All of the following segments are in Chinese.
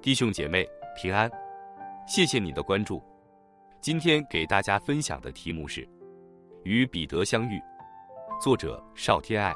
弟兄姐妹平安，谢谢你的关注。今天给大家分享的题目是与彼得相遇，作者邵天爱。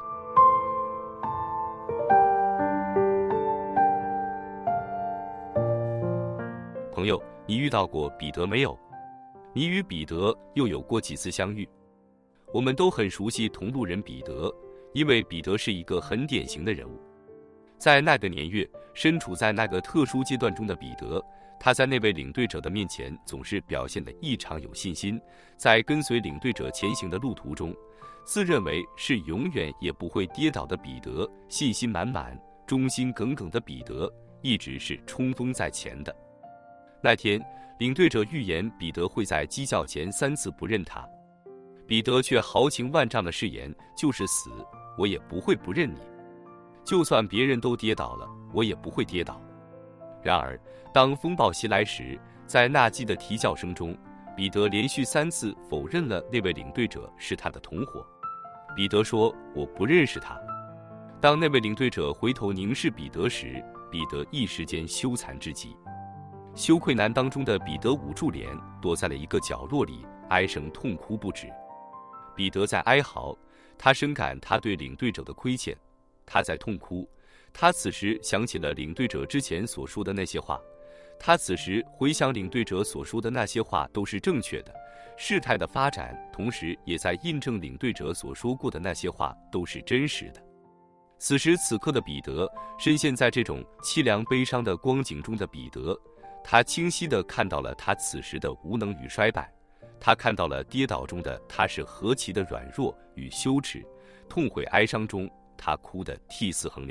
朋友，你遇到过彼得没有？你与彼得又有过几次相遇？我们都很熟悉同路人彼得，因为彼得是一个很典型的人物。在那个年月，身处在那个特殊阶段中的彼得，他在那位领队者的面前总是表现得异常有信心。在跟随领队者前行的路途中，自认为是永远也不会跌倒的彼得，信心满满、忠心耿耿的彼得，一直是冲锋在前的。那天，领队者预言彼得会在鸡叫前3次不认他，彼得却豪情万丈的誓言：就是死，我也不会不认你。就算别人都跌倒了，我也不会跌倒。然而，当风暴袭来时，在纳鸡的啼叫声中，彼得连续3次否认了那位领队者是他的同伙。彼得说：“我不认识他。”当那位领队者回头凝视彼得时，彼得一时间羞惭至极。羞愧难当中的彼得捂住脸，躲在了一个角落里，唉声痛哭不止。彼得在哀嚎，他深感他对领队者的亏欠。他在痛哭，他此时想起了领队者之前所说的那些话，他此时回想领队者所说的那些话都是正确的，事态的发展同时也在印证领队者所说过的那些话都是真实的。此时此刻的彼得，深陷在这种凄凉悲伤的光景中的彼得，他清晰地看到了他此时的无能与衰败，他看到了跌倒中的他是何其的软弱与羞耻，痛悔哀伤中他哭得涕泗横流。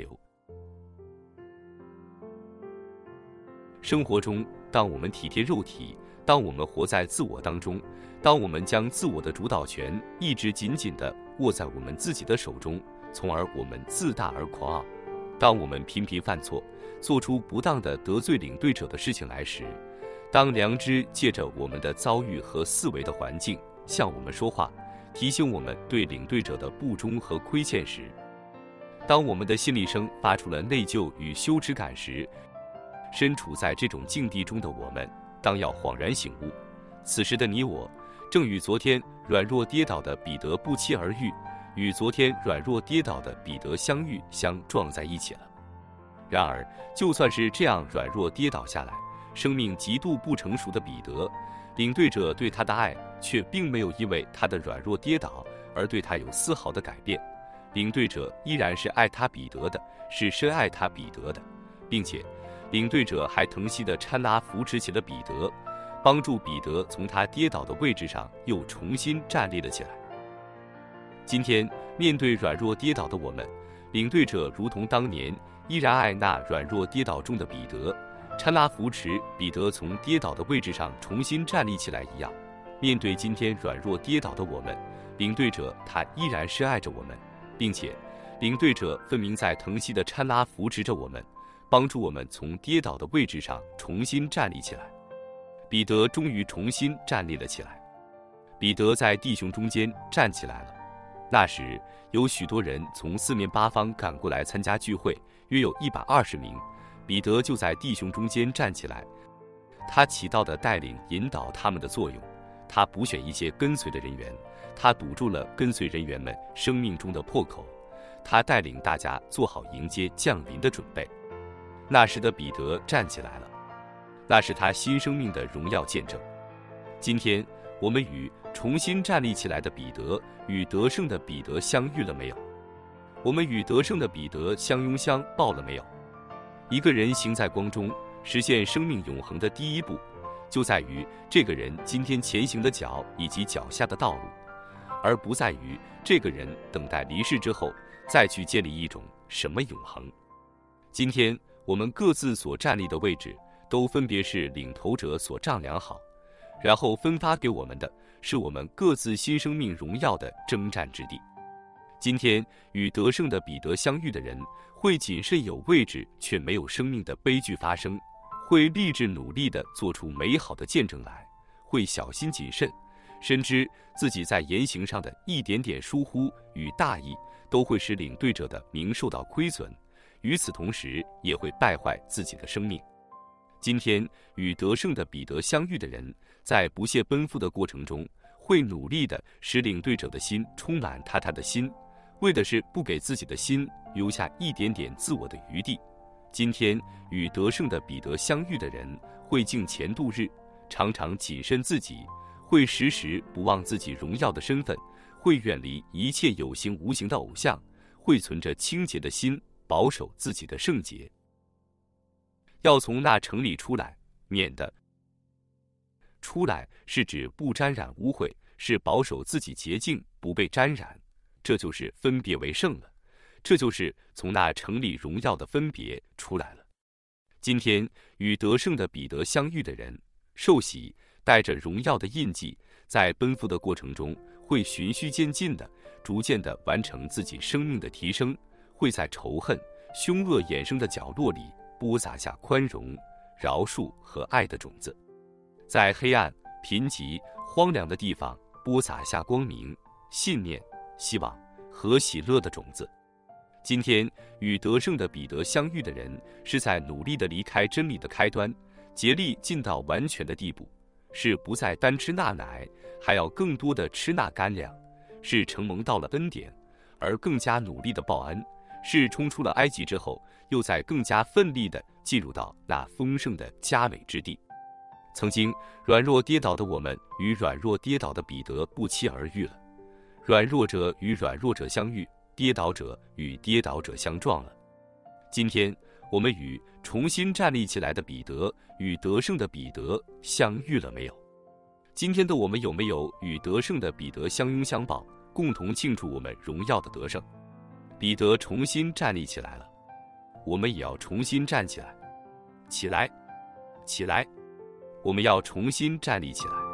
生活中，当我们体贴肉体，当我们活在自我当中，当我们将自我的主导权一直紧紧地握在我们自己的手中，从而我们自大而狂傲，当我们频频犯错，做出不当的得罪领队者的事情来时，当良知借着我们的遭遇和思维的环境向我们说话，提醒我们对领队者的不忠和亏欠时，当我们的心理声发出了内疚与羞耻感时，身处在这种境地中的我们，当要恍然醒悟，此时的你我，正与昨天软弱跌倒的彼得不期而遇，与昨天软弱跌倒的彼得相遇相撞在一起了。然而，就算是这样软弱跌倒下来，生命极度不成熟的彼得，领队者对他的爱却并没有因为他的软弱跌倒而对他有丝毫的改变。领队者依然是爱他彼得的，是深爱他彼得的，并且领队者还疼惜地搀拉扶持起了彼得，帮助彼得从他跌倒的位置上又重新站立了起来。今天面对软弱跌倒的我们，领队者如同当年依然爱那软弱跌倒中的彼得，搀拉扶持彼得从跌倒的位置上重新站立起来一样。面对今天软弱跌倒的我们，领队者他依然深爱着我们，并且领队者分明在疼惜地搀拉扶持着我们，帮助我们从跌倒的位置上重新站立起来。彼得终于重新站立了起来，彼得在弟兄中间站起来了。那时有许多人从四面八方赶过来参加聚会，约有120名，彼得就在弟兄中间站起来，他起到的带领引导他们的作用，他补选一些跟随的人员，他堵住了跟随人员们生命中的破口，他带领大家做好迎接降临的准备。那时的彼得站起来了，那是他新生命的荣耀见证。今天我们与重新站立起来的彼得，与得胜的彼得相遇了没有？我们与得胜的彼得相拥相抱了没有？一个人行在光中，实现生命永恒的第一步，就在于这个人今天前行的脚以及脚下的道路，而不在于这个人等待离世之后再去建立一种什么永恒。今天我们各自所站立的位置，都分别是领头者所丈量好，然后分发给我们的是我们各自新生命荣耀的征战之地。今天与得胜的彼得相遇的人，会谨慎有位置却没有生命的悲剧发生，会立志努力地做出美好的见证来，会小心谨慎，深知自己在言行上的一点点疏忽与大意，都会使领队者的名受到亏损，与此同时也会败坏自己的生命。 今天与得胜的彼得相遇的人，在不懈奔赴的过程中，会努力地使领队者的心充满他的心，为的是不给自己的心留下一点点自我的余地。今天与得胜的彼得相遇的人，会敬虔度日，常常谨慎自己，会时时不忘自己荣耀的身份，会远离一切有形无形的偶像，会存着清洁的心，保守自己的圣洁。要从那城里出来，免得出来是指不沾染污秽，是保守自己洁净，不被沾染，这就是分别为圣了。这就是从那城里荣耀的分别出来了。今天与得胜的彼得相遇的人，受洗带着荣耀的印记，在奔赴的过程中，会循序渐进的、逐渐的完成自己生命的提升，会在仇恨、凶恶衍生的角落里播撒下宽容、饶恕和爱的种子，在黑暗、贫瘠、荒凉的地方播撒下光明、信念、希望和喜乐的种子。今天与得胜的彼得相遇的人，是在努力地离开真理的开端，竭力进到完全的地步，是不再单吃那奶，还要更多的吃那干粮，是承蒙到了恩典，而更加努力的报恩，是冲出了埃及之后，又在更加奋力地进入到那丰盛的佳美之地。曾经软弱跌倒的我们，与软弱跌倒的彼得不期而遇了，软弱者与软弱者相遇，跌倒者与跌倒者相撞了。今天我们与重新站立起来的彼得与得胜的彼得相遇了没有？今天的我们有没有与得胜的彼得相拥相抱，共同庆祝我们荣耀的得胜？彼得重新站立起来了，我们也要重新站起来，起来，起来，我们要重新站立起来。